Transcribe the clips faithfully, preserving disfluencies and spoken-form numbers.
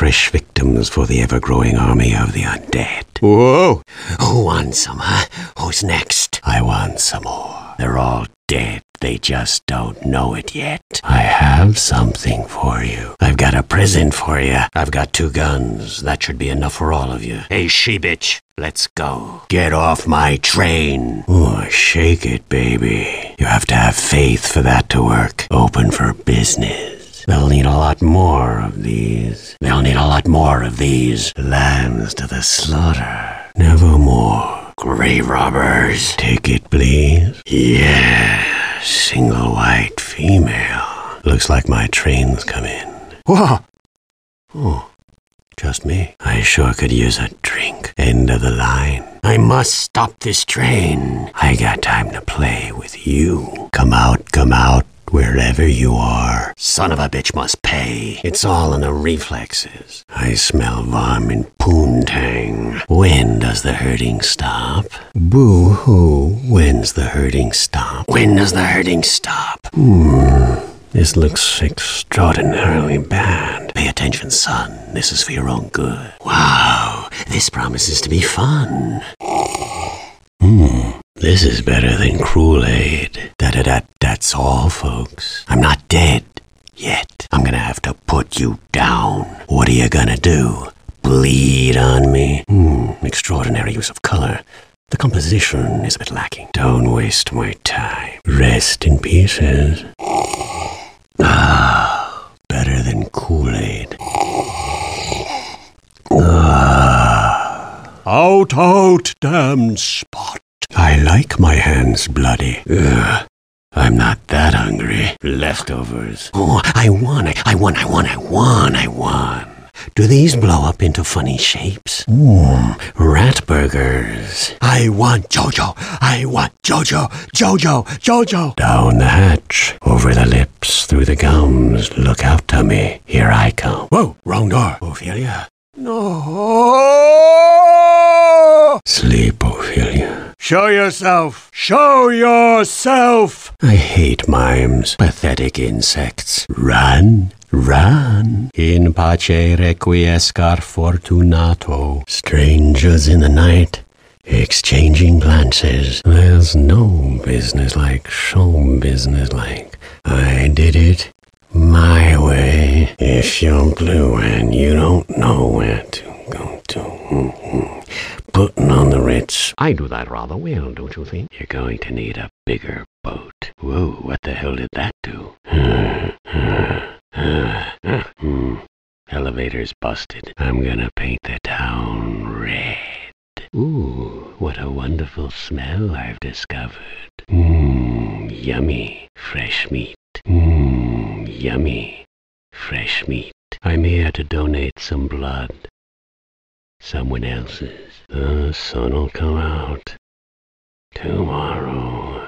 fresh victims for the ever-growing army of the undead. Whoa! Who wants some, huh? Who's next? I want some more. They're all dead. They just don't know it yet. I have something for you. I've got a present for you. I've got two guns. That should be enough for all of you. Hey, she-bitch, let's go. Get off my train. Oh, shake it, baby. You have to have faith for that to work. Open for business. They'll need a lot more of these. They'll need a lot more of these. Lambs to the slaughter. Nevermore. Grave robbers. Take it, please. Yeah. Single white female. Looks like my train's come in. Whoa! Oh, just me. I sure could use a drink. End of the line. I must stop this train. I got time to play with you. Come out, come out, wherever you are. Son of a bitch must pay. It's all in the reflexes. I smell varmint poontang. When does the hurting stop? Boo-hoo. When's the hurting stop? When does the hurting stop? Hmm. This looks extraordinarily bad. Pay attention, son. This is for your own good. Wow, this promises to be fun. Hmm. This is better than Kool-Aid. Da-da-da, that's all, folks. I'm not dead yet. I'm gonna have to put you down. What are you gonna do? Bleed on me? Hmm, extraordinary use of color. The composition is a bit lacking. Don't waste my time. Rest in pieces. Ah, better than Kool-Aid. Ah. Out, out, damned spot. I like my hands bloody. Ugh. I'm not that hungry. Leftovers. Oh, I won, I, I won, I won, I won, I won. Do these blow up into funny shapes? Mmm, rat burgers. I want Jojo, I want Jojo, Jojo, Jojo. Down the hatch, over the lips, through the gums. Look out, Tummy. Here I come. Whoa, wrong door. Ophelia. No! Sleep, Ophelia. Show yourself! Show yourself! I hate mimes. Pathetic insects. Run, run. In pace requiescar fortunato. Strangers in the night, exchanging glances. There's no business like show business like. I did it my way. If you're blue and you don't know where to go to. Mm-hmm. Putting on the Ritz. I do that rather well, don't you think? You're going to need a bigger boat. Whoa, what the hell did that do? hmm. Elevator's busted. I'm gonna paint the town red. Ooh, what a wonderful smell I've discovered. Mmm, yummy, fresh meat. Mmm, yummy, fresh meat. I'm here to donate some blood. Someone else's. The sun'll come out tomorrow.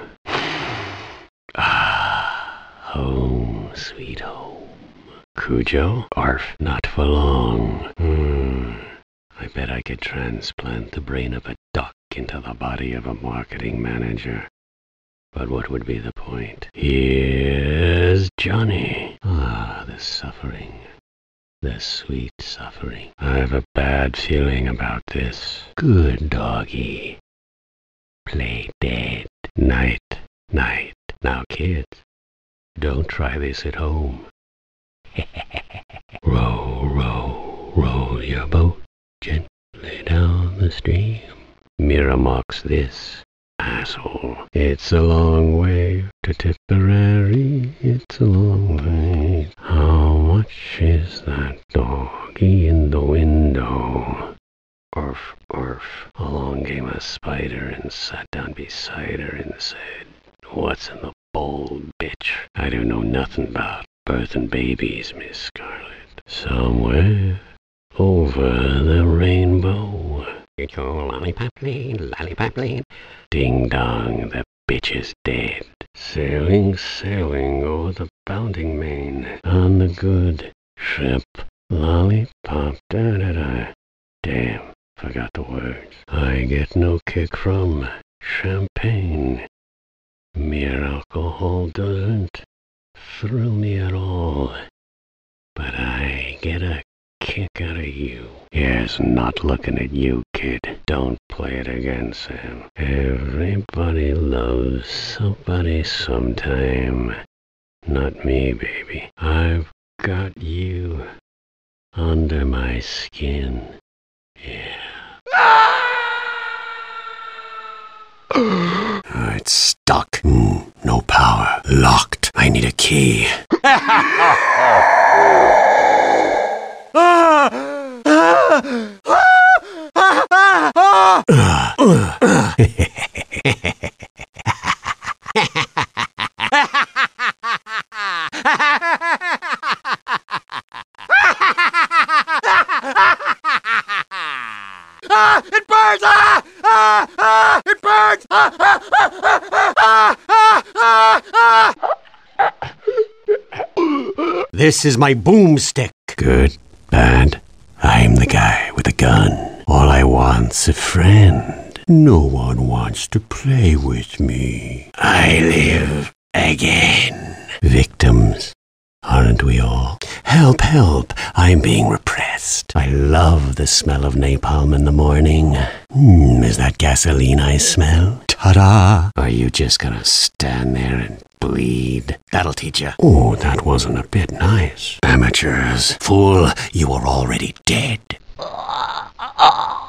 Ah, home, sweet home. Cujo? Arf, not for long. Hmm. I bet I could transplant the brain of a duck into the body of a marketing manager. But what would be the point? Here's Johnny. Ah, the suffering. The sweet suffering. I have a bad feeling about this. Good doggy. Play dead. Night, night. Now, kids, don't try this at home. Row, row, roll your boat gently down the stream. Miramax this, asshole. It's a long way to Tipperary. It's a long way. How much is that doggy in the window? Orf, orf. Along came a spider and sat down beside her and said, "What's in the bowl, bitch? I don't know nothing about birthing babies, Miss Scarlet. Somewhere over the rainbow. It's your lollipop lane, lollipop lane. Ding dong, the bitch is dead. Sailing, sailing over the bounding main on the good ship. Lollipop, da-da-da. Damn, forgot the words. I get no kick from champagne. Mere alcohol doesn't thrill me at all. But I get a kick out of you. Yes, not looking at you, kid. Don't play it again, Sam. Everybody loves somebody sometime. Not me, baby. I've got you under my skin. Yeah. Oh, it's stuck. Mm, no power. Locked. I need a key. Ah, it burns! Ah, ah, ah, it burns! Ah, ah, ah, ah, ah, ah, ah. This is my boomstick. Good, bad. I'm the guy with a gun. All I want's a friend. No one wants to play with me. I live again. Victims, aren't we all? Help, help, I'm being repressed. I love the smell of napalm in the morning. Hmm, is that gasoline I smell? Ta-da! Are you just gonna stand there and bleed? That'll teach you. Oh, that wasn't a bit nice. Amateurs. Fool, you are already dead.